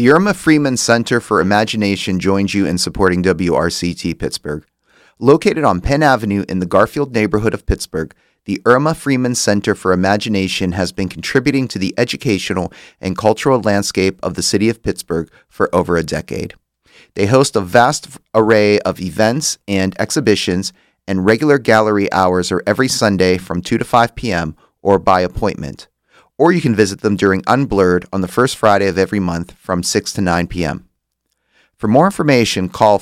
The Irma Freeman Center for Imagination joins you in supporting WRCT Pittsburgh. Located on Penn Avenue in the Garfield neighborhood of Pittsburgh, the Irma Freeman Center for Imagination has been contributing to the educational and cultural landscape of the city of Pittsburgh for over a decade. They host a vast array of events and exhibitions, and regular gallery hours are every Sunday from 2 to 5 p.m. or by appointment. Or you can visit them during Unblurred on the first Friday of every month from 6 to 9 p.m. For more information, call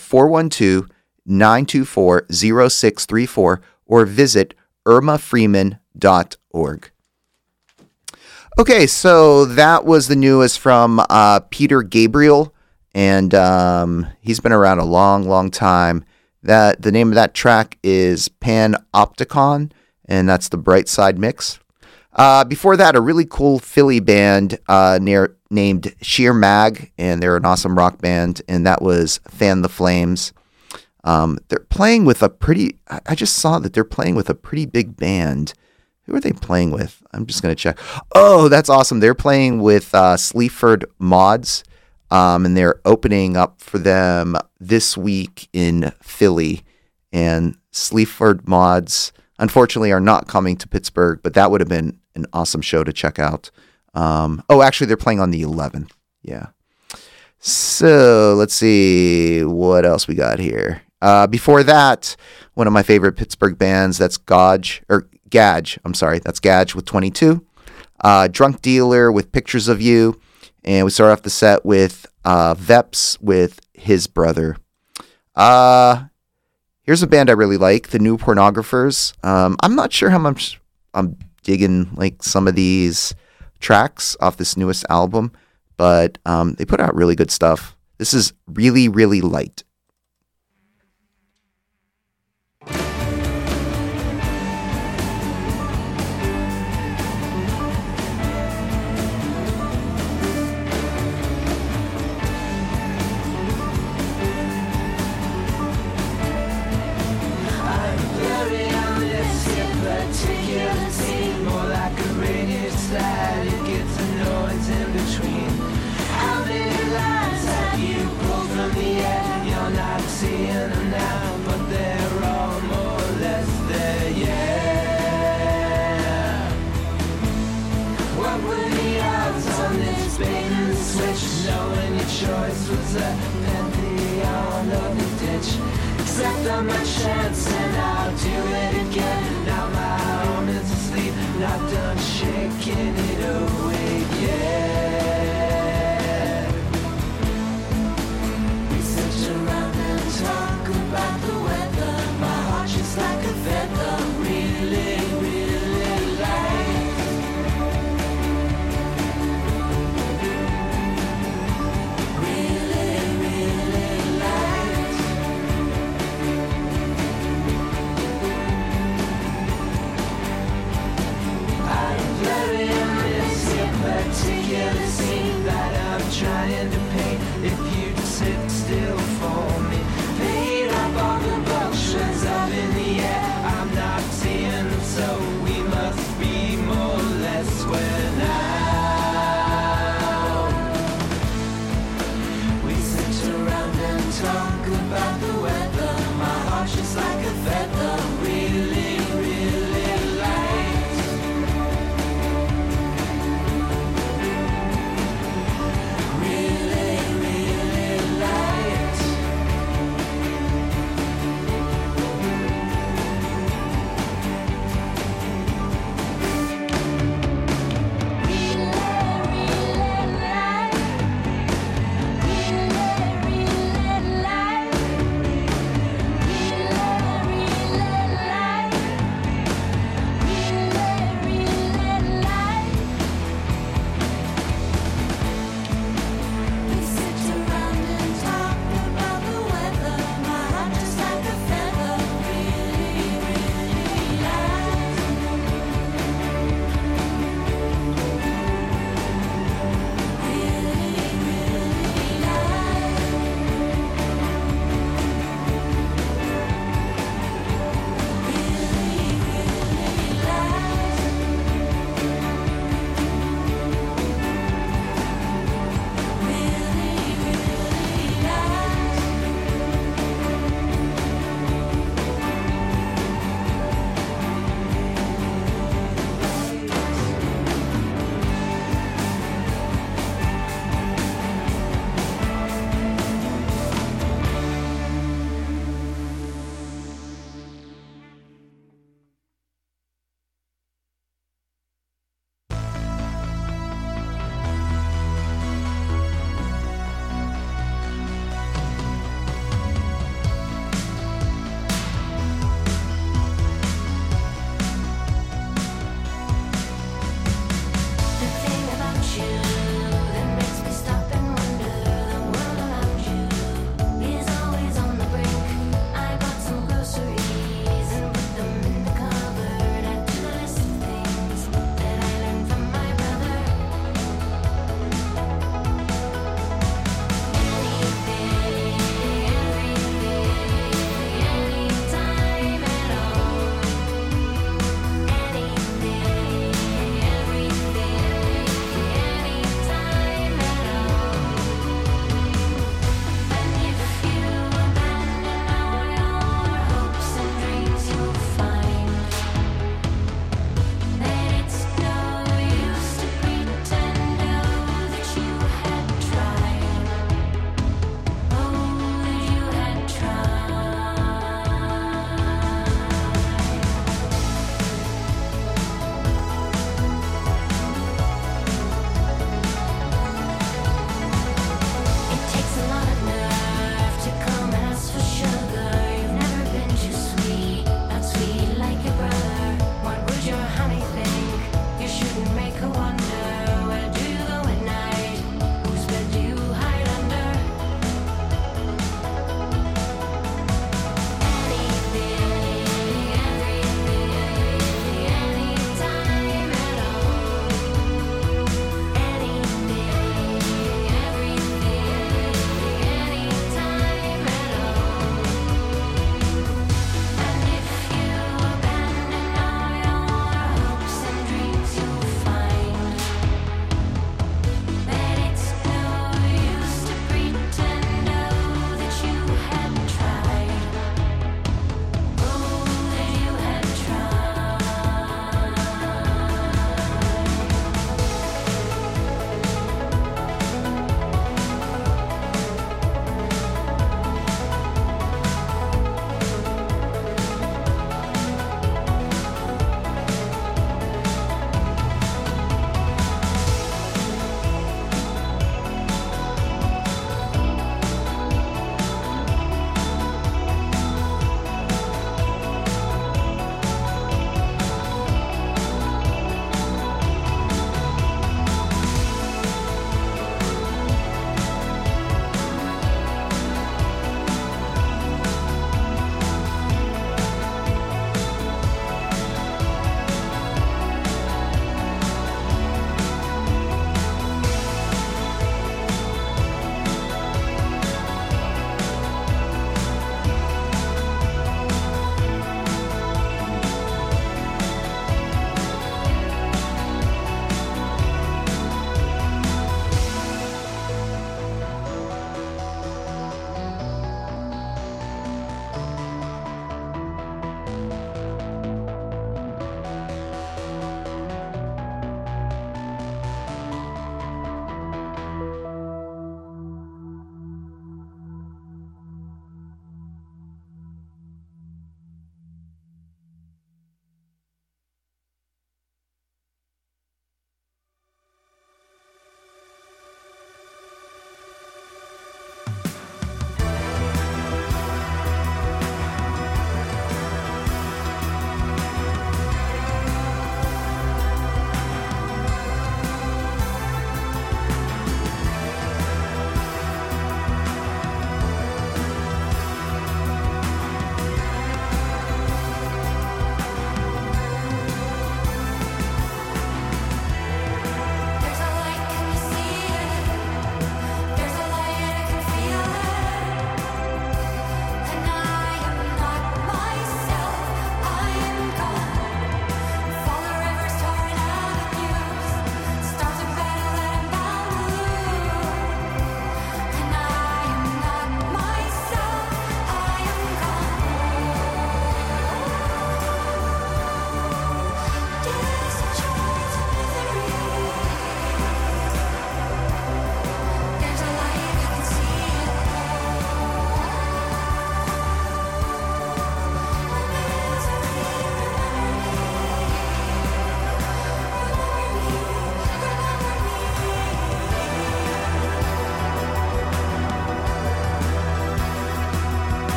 412-924-0634 or visit irmafreeman.org. Okay, so that was the newest from Peter Gabriel, and he's been around a long, long time. The name of that track is Panopticon, and that's the Bright Side Mix. Before that, a really cool Philly band named Sheer Mag, and they're an awesome rock band, and that was Fan the Flames. They're playing with I just saw that they're playing with a pretty big band. Who are they playing with? I'm just going to check. Oh, that's awesome. They're playing with Sleaford Mods, and they're opening up for them this week in Philly. And Sleaford Mods, unfortunately, are not coming to Pittsburgh, but that would have been an awesome show to check out. Actually, they're playing on the 11th. Yeah. So let's see what else we got here. Before that, one of my favorite Pittsburgh bands, that's Gadge. That's Gadge with 22. Drunk Dealer with Pictures of You. And we start off the set with Veps with His Brother. Here's a band I really like, the New Pornographers. I'm not sure how much I'm digging like some of these tracks off this newest album, but they put out really good stuff. This is Really, Really Light. Choice was a pantheon of the ditch. Except on my chance and I'll do it again. Now my arm is asleep, not done shaking it away yet. We sit around and talk about the weather. My heart just like a feather, really, really light. Particular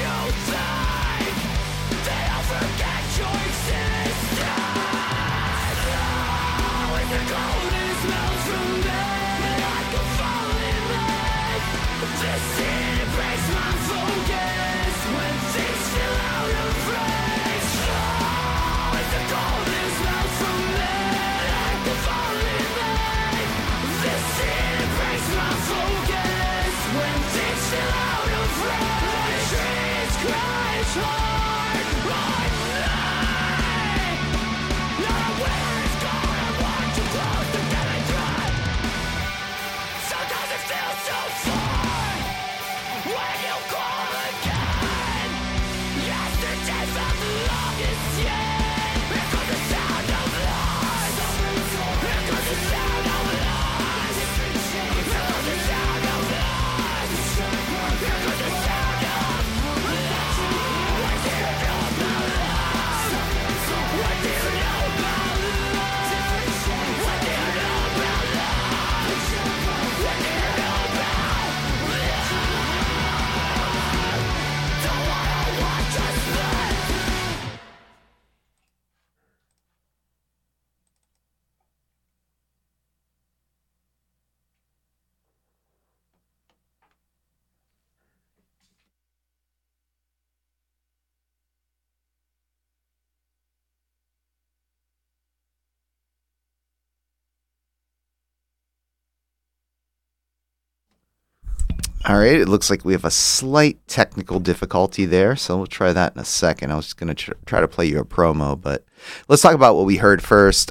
All right, it looks like we have a slight technical difficulty there, so we'll try that in a second. I was just going to try to play you a promo, but let's talk about what we heard first.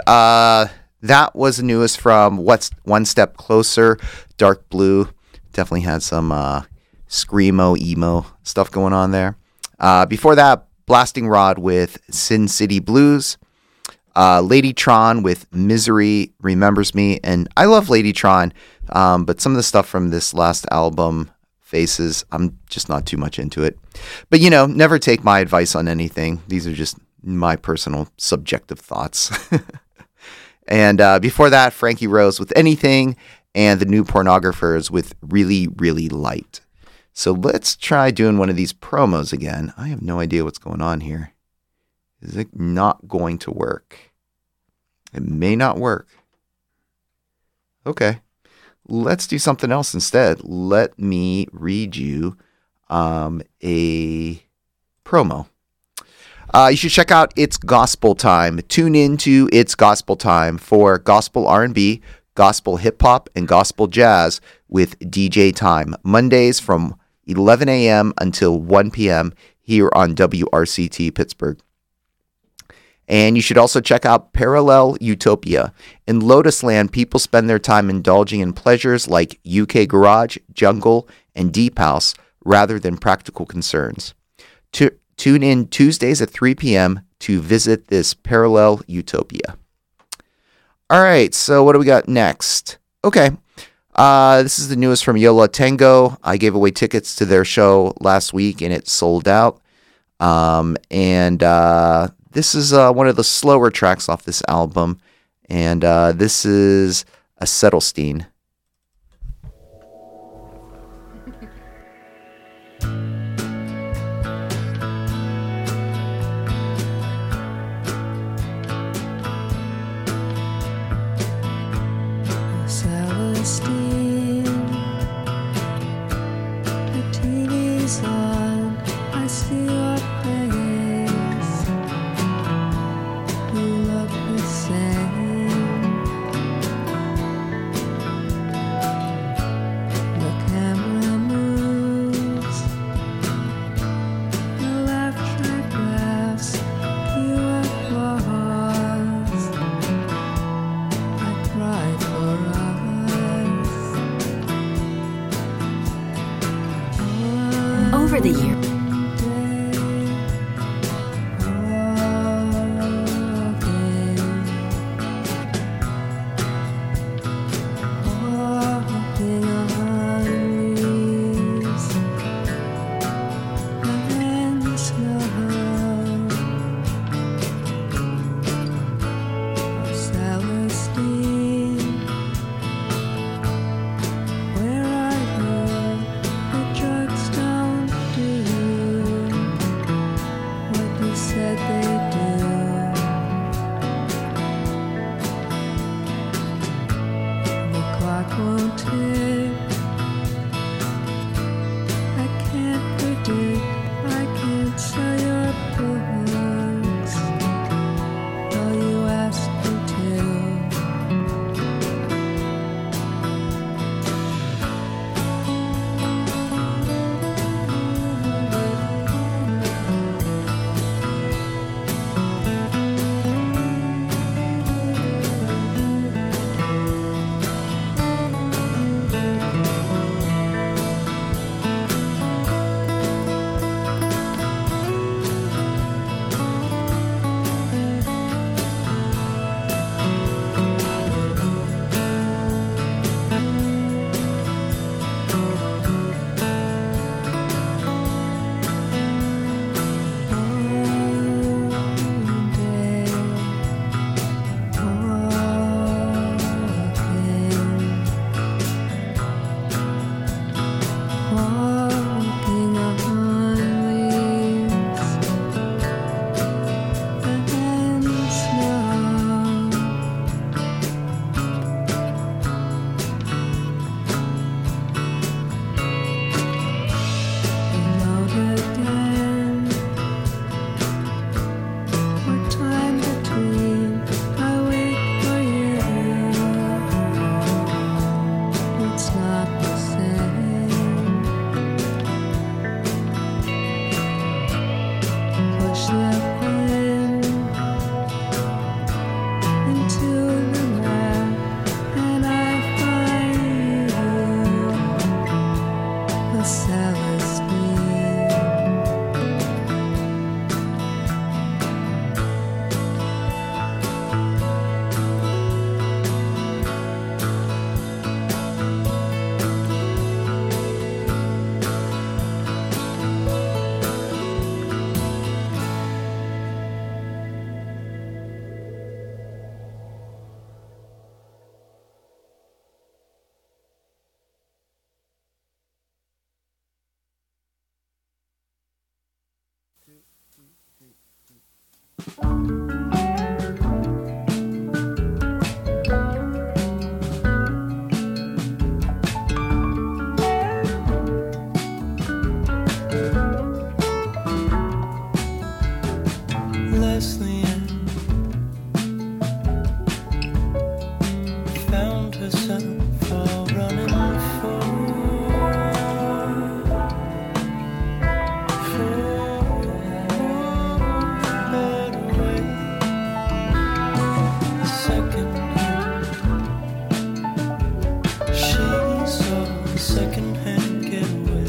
That was the newest from What's One Step Closer, Dark Blue. Definitely had some screamo, emo stuff going on there. Before that, Blasting Rod with Sin City Blues. Lady Tron with Misery Remembers Me. And I love Lady Tron, but some of the stuff from this last album, Faces, I'm just not too much into it. But, you know, never take my advice on anything. These are just my personal subjective thoughts. And before that, Frankie Rose with Anything, and the New Pornographers with Really, Really Light. So let's try doing one of these promos again. I have no idea what's going on here. Is it not going to work? It may not work. Okay. Let's do something else instead. Let me read you a promo. You should check out It's Gospel Time. Tune in to It's Gospel Time for gospel R&B, gospel hip-hop, and gospel jazz with DJ Time. Mondays from 11 a.m. until 1 p.m. here on WRCT Pittsburgh. And you should also check out Parallel Utopia. In Lotus Land, people spend their time indulging in pleasures like UK Garage, Jungle, and Deep House rather than practical concerns. Tune in Tuesdays at 3 p.m. to visit this Parallel Utopia. All right, so what do we got next? Okay, this is the newest from Yola Tango. I gave away tickets to their show last week, and it sold out. This is one of the slower tracks off this album, and this is a Settlestein. Celestine, the TV's on, I see your face. You look the same. sell your books. All you ask me to. Walking on leaves and snow. Loaded in more time between. I wait for you. It's not the same. Push the pen into the map, and I find you, the Celestine. Leslie Ann found herself all running for away. Secondhand, she saw secondhand getaway.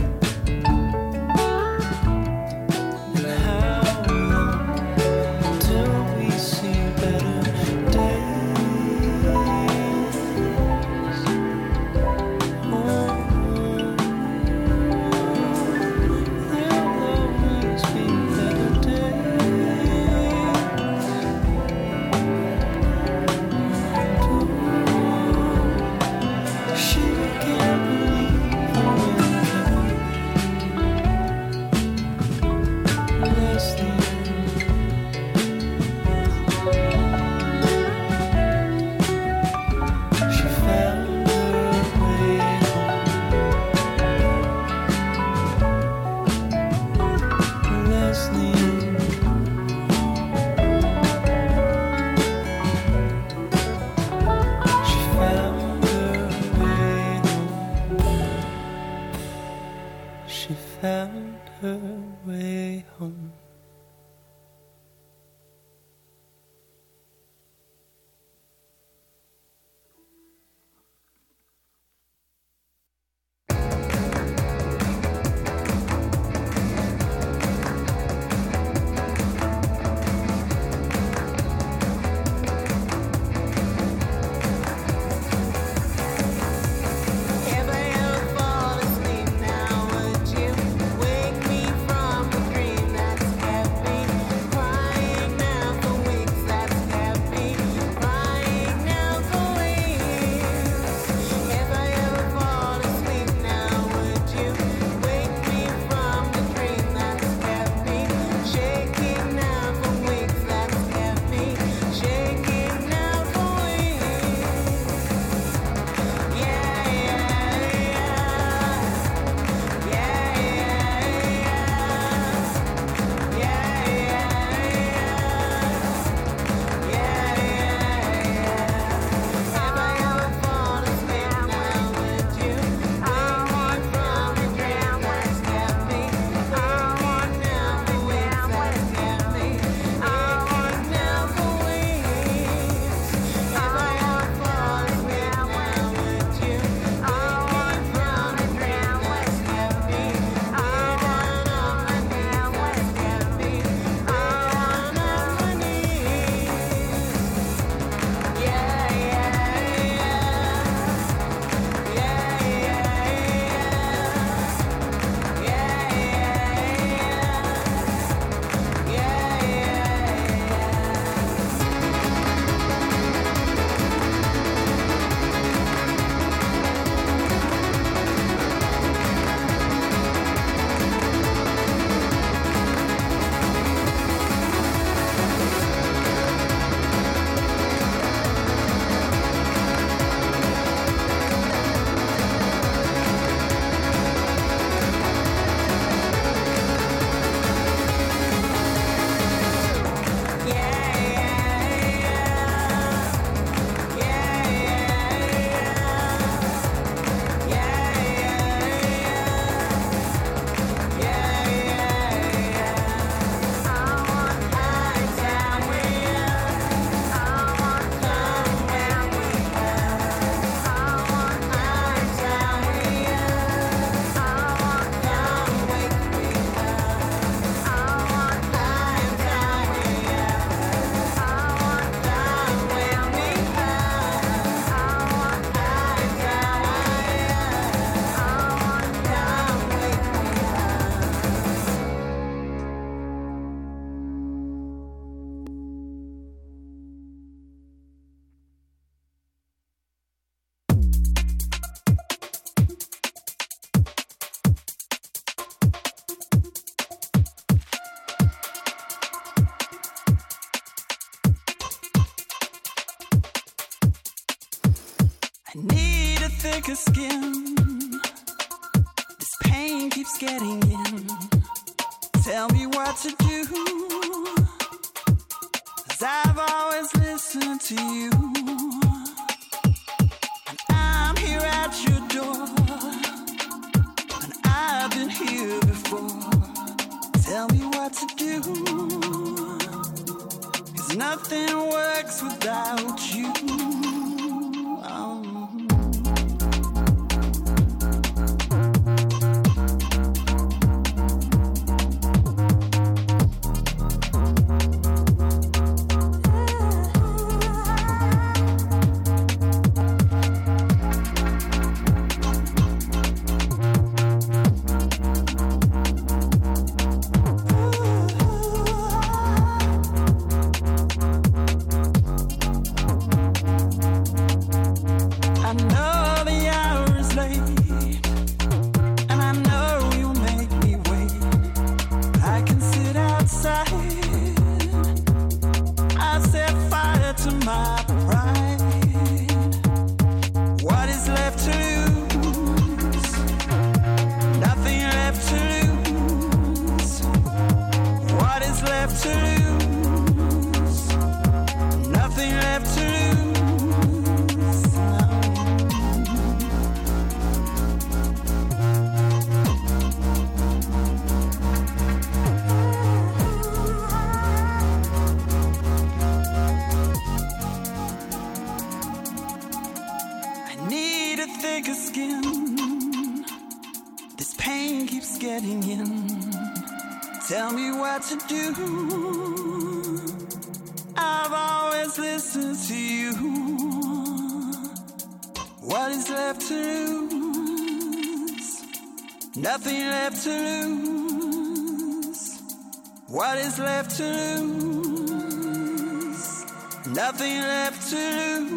And how long till we see better days? There'll always be better days. She can't believe the wind. Leslie. She found her way home. Leslie. She found her way home. She found her way home. If I ever fall asleep now, would you wake me from a dream that's thicker skin. This pain keeps getting in. Tell me what to do, 'cause I've always listened to you. And I'm here at your door, and I've been here before. Tell me what to do, 'cause nothing works without you. Oh. Tell me what to do. I've always listened to you. What is left to lose? Nothing left to lose. What is left to lose? Nothing left to lose.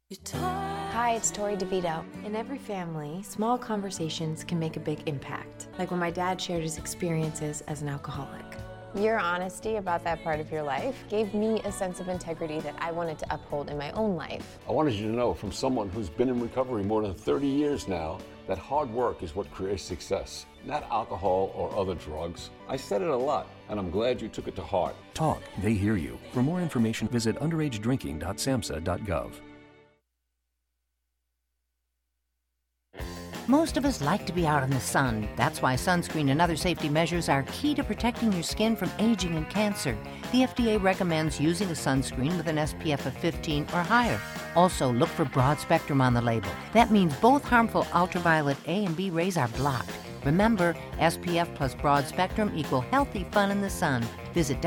Hi, it's Tori DeVito. In every family, small conversations can make a big impact, like when my dad shared his experiences as an alcoholic. Your honesty about that part of your life gave me a sense of integrity that I wanted to uphold in my own life. I wanted you to know from someone who's been in recovery more than 30 years now that hard work is what creates success, not alcohol or other drugs. I said it a lot, and I'm glad you took it to heart. Talk, they hear you. For more information, visit underagedrinking.samhsa.gov. Most of us like to be out in the sun. That's why sunscreen and other safety measures are key to protecting your skin from aging and cancer. The FDA recommends using a sunscreen with an SPF of 15 or higher. Also, look for broad spectrum on the label. That means both harmful ultraviolet A and B rays are blocked. Remember, SPF plus broad spectrum equal healthy fun in the sun. Visit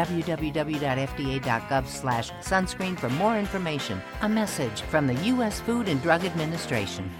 www.fda.gov/sunscreen for more information. A message from the U.S. Food and Drug Administration.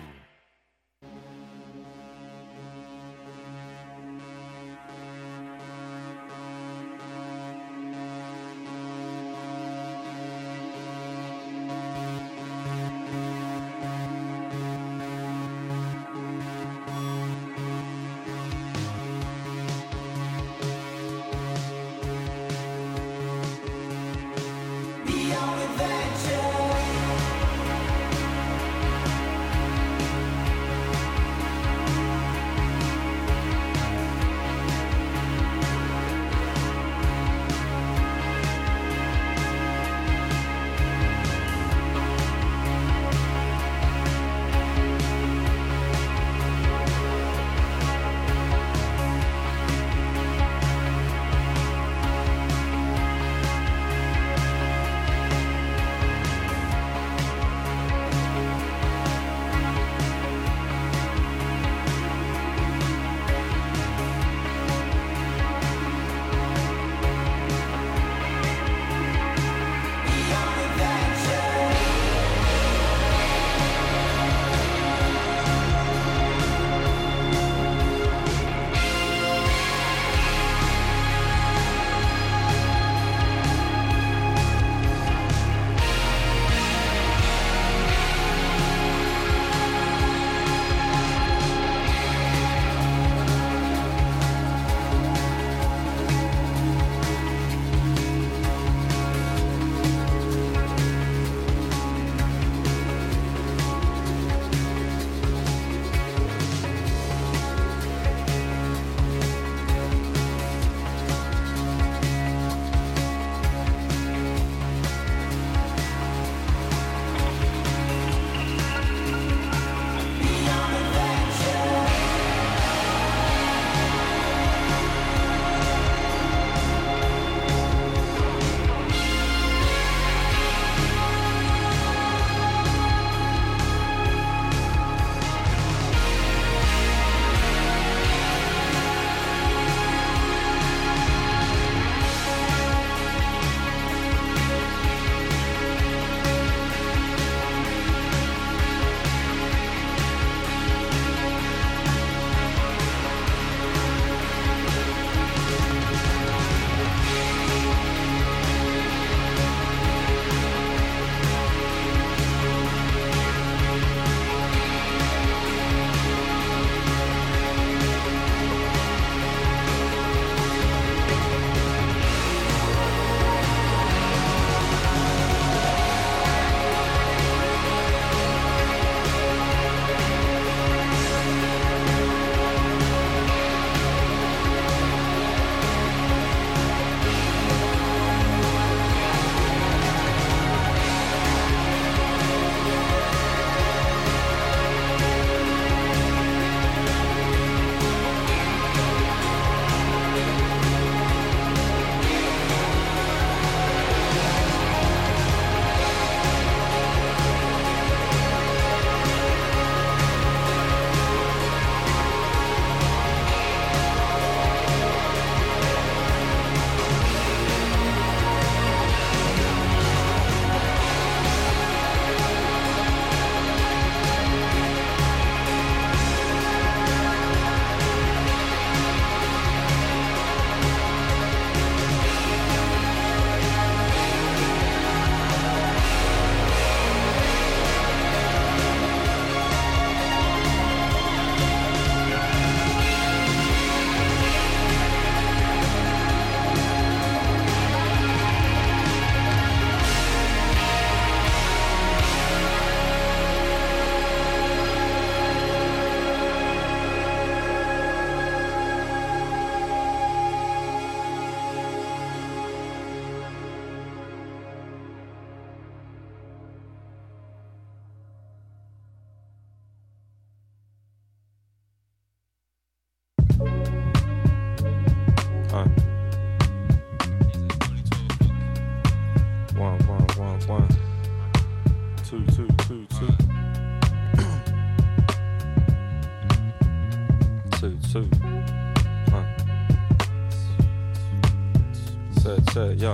Yeah.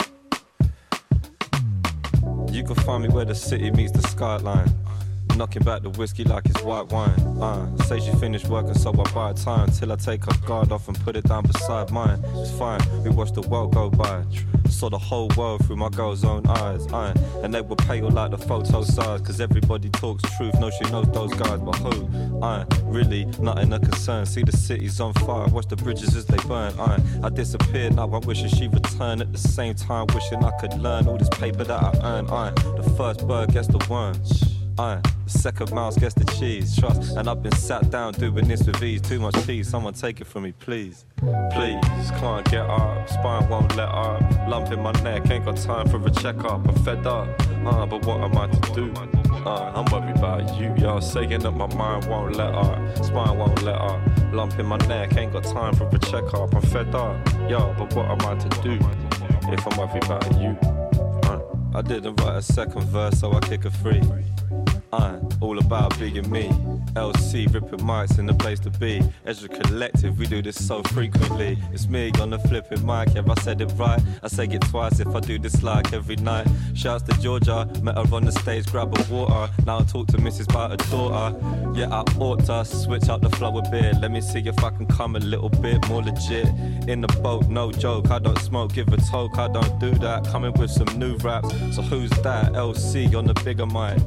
You can find me where the city meets the skyline. Knocking back the whiskey like it's white wine. Say she finished working, so I buy time till I take her guard off and put it down beside mine. It's fine, we watch the world go by. Saw the whole world through my girl's own eyes. And they were pale like the photo size, cause everybody talks truth, no she knows those guys, but who? Really nothing a concern. See the city's on fire, watch the bridges as they burn. I disappeared, now I'm wishing she returned. At the same time wishing I could learn all this paper that I earn. The first bird gets the worm. The second mouse gets the cheese, trust. And I've been sat down doing this with ease. Too much peace, someone take it from me, please. Please, can't get up, spine won't let up. Lump in my neck, ain't got time for a checkup. I'm fed up, but what am I to do? I'm worried about you, y'all. Saying that my mind won't let up, spine won't let up. Lump in my neck, ain't got time for a checkup. I'm fed up, yo, but what am I to do if I'm worried about you? I didn't write a second verse, so I kick a free. All about being me. LC ripping mics in the place to be. Ezra Collective, we do this so frequently. It's me on the flipping mic, yeah, I said it right. I say it twice if I do this like every night. Shouts to Georgia, met her on the stage, grab a water. Now I talk to Mrs. about her daughter. Yeah, I ought to switch up the flow a bit. Let me see if I can come a little bit more legit. In the boat, no joke, I don't smoke, give a toke, I don't do that. Coming with some new raps, so who's that? LC on the bigger mic.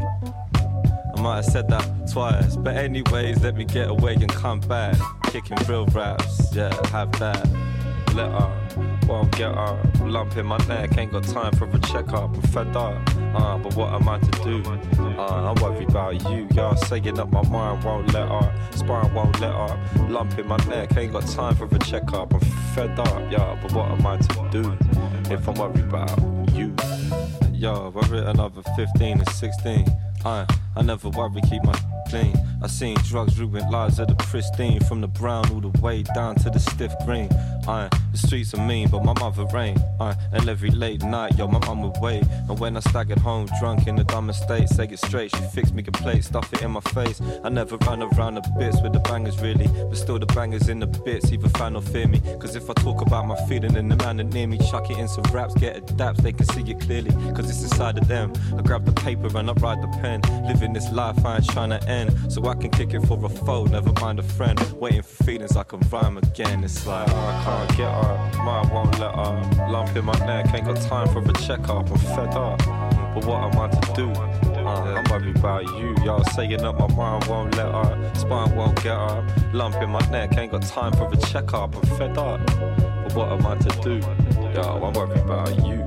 I might have said that twice, but anyways, let me get away and come back. Kicking real raps, yeah, have that. Let up, won't get up. Lump in my neck, ain't got time for a checkup. I'm fed up, but what am I to do? I'm worried about you, y'all. Saying that my mind won't let up, spine won't let up. Lump in my neck, ain't got time for a checkup. I'm fed up, yeah, but what am I to do if I'm worried about you? Yo, I've written another 15 and 16. I never worry, keep my clean. I seen drugs ruin lives of the pristine. From the brown all the way down to the stiff green. The streets are mean, but my mother ain't. And every late night, yo, my mum would wait. And when I staggered home, drunk in the dumb estate, say it straight, she fixed me a plate, stuff it in my face. I never run around the bits with the bangers really, but still the bangers in the bits, either fan or fear me. Cause if I talk about my feeling and the man that near me, chuck it in some raps, get it daps, they can see it clearly. Cause it's inside of them. I grab the paper and I write the pen. Living this life I ain't trying to end, so I can kick it for a foe, never mind a friend. Waiting for feelings I can rhyme again. It's like, I can't get up, mind won't let up. Lump in my neck, ain't got time for a checkup. I'm fed up, but what am I to do? I'm worried about you, y'all. Saying that my mind won't let up, spine won't get up. Lump in my neck, ain't got time for a checkup. I'm fed up, but what am I to do? Yo, I'm worried about you.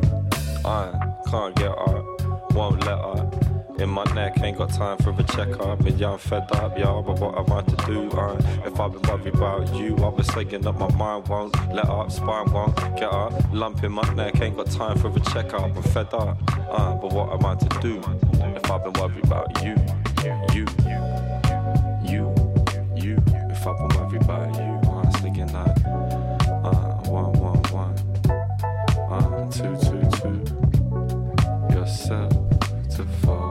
I can't get up, won't let up. In my neck, ain't got time for a checkup. And yeah, I'm fed up, y'all, but what am I to do? If I've been worried about you, I was saying that my mind won't let up, spine won't get up. Lump in my neck, ain't got time for a checkup. I'm fed up, but what am I to do? If I've been worried about you. If I've been worried about you, I'm thinking like 1, 1, 1, 2, 2, 2. Yourself to fall.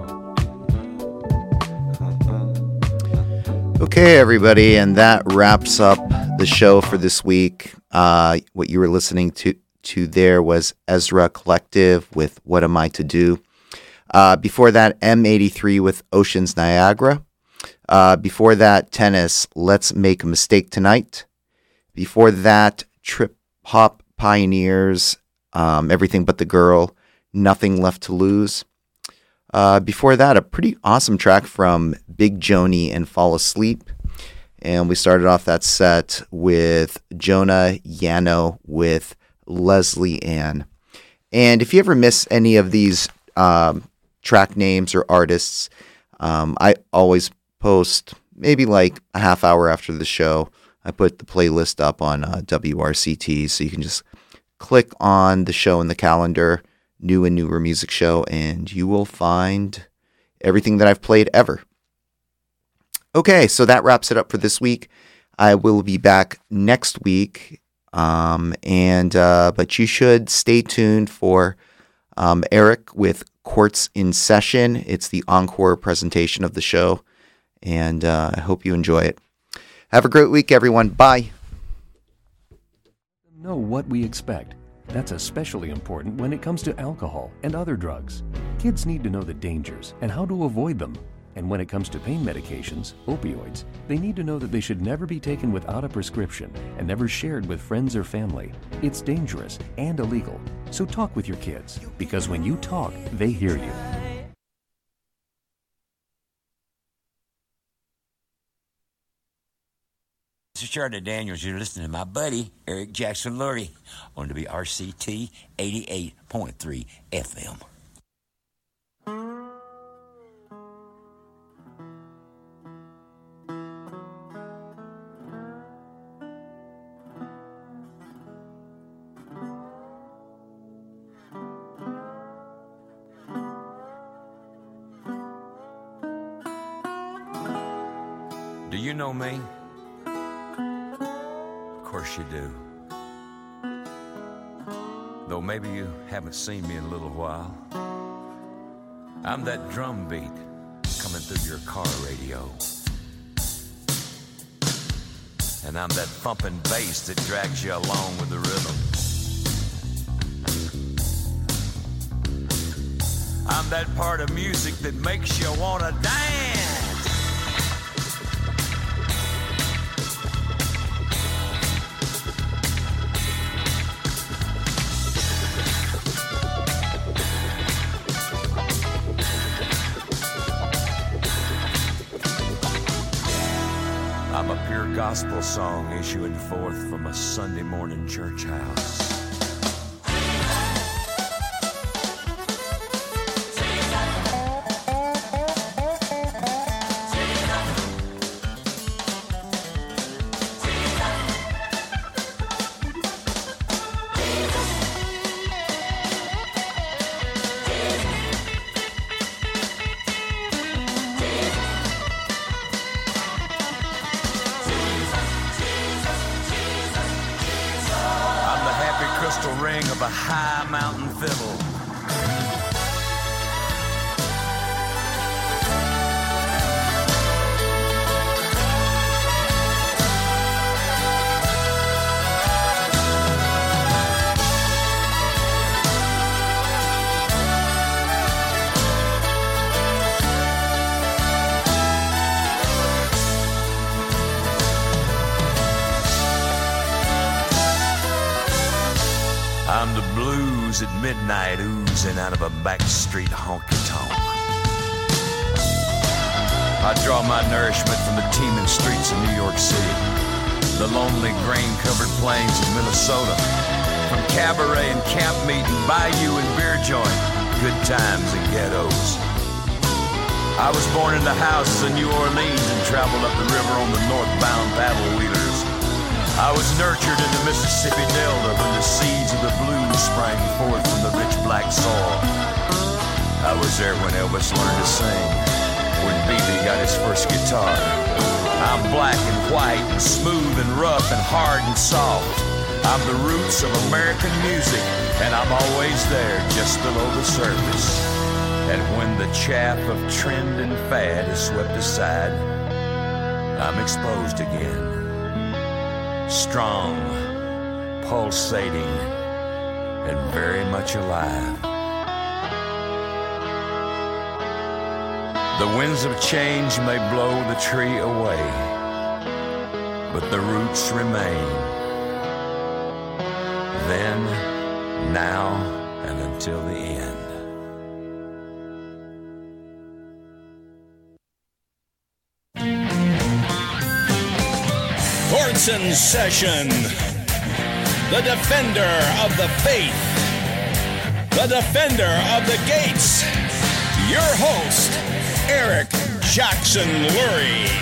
Okay, everybody, and that wraps up the show for this week. What you were listening to there was Ezra Collective with What Am I to Do? Before that, M83 with Oceans Niagara. Before that, Tennis, Let's Make a Mistake Tonight. Before that, Trip Hop Pioneers, Everything But the Girl, Nothing Left to Lose. Before that, a pretty awesome track from Big Joni and Fall Asleep. And we started off that set with Jonah Yano with Leslie Ann. And if you ever miss any of these track names or artists, I always post maybe like a half hour after the show. I put the playlist up on WRCT, so you can just click on the show in the calendar, New and Newer Music Show, and you will find everything that I've played ever. Okay, so that wraps it up for this week. I will be back next week, but you should stay tuned for Eric with Quartz in Session. It's the encore presentation of the show, and I hope you enjoy it. Have a great week, everyone. Bye. Know what we expect. That's especially important when it comes to alcohol and other drugs. Kids need to know the dangers and how to avoid them. And when it comes to pain medications, opioids, they need to know that they should never be taken without a prescription and never shared with friends or family. It's dangerous and illegal. So talk with your kids, because when you talk, they hear you. This is Charlie Daniels. You're listening to my buddy, Eric Jackson Lurie, on WRCT 88.3 FM. Do you know me? Of course you do. Though maybe you haven't seen me in a little while. I'm that drum beat coming through your car radio. And I'm that thumping bass that drags you along with the rhythm. I'm that part of music that makes you want to dance. I'm a pure gospel song issuing forth from a Sunday morning church house. Of a high mountain fiddle. I'm the blues at midnight oozing out of a backstreet honky-tonk. I draw my nourishment from the teeming streets of New York City, the lonely grain-covered plains of Minnesota, from cabaret and camp meeting, bayou and beer joint, good times and ghettos. I was born in the houses of New Orleans and traveled up the river on the northbound paddle wheelers. I was nurtured in the Mississippi Delta when the seeds of the blues sprang forth from the rich black soil. I was there when Elvis learned to sing, when B.B. got his first guitar. I'm black and white and smooth and rough and hard and soft. I'm the roots of American music, and I'm always there just below the surface. And when the chaff of trend and fad is swept aside, I'm exposed again. Strong, pulsating, and very much alive. The winds of change may blow the tree away, but the roots remain. Then, now, and until the end. Courts in session. The defender of the faith. The defender of the gates. Your host, Eric Jackson Lurie.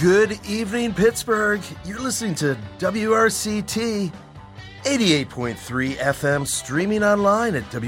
Good evening, Pittsburgh. You're listening to WRCT 88.3 FM, streaming online at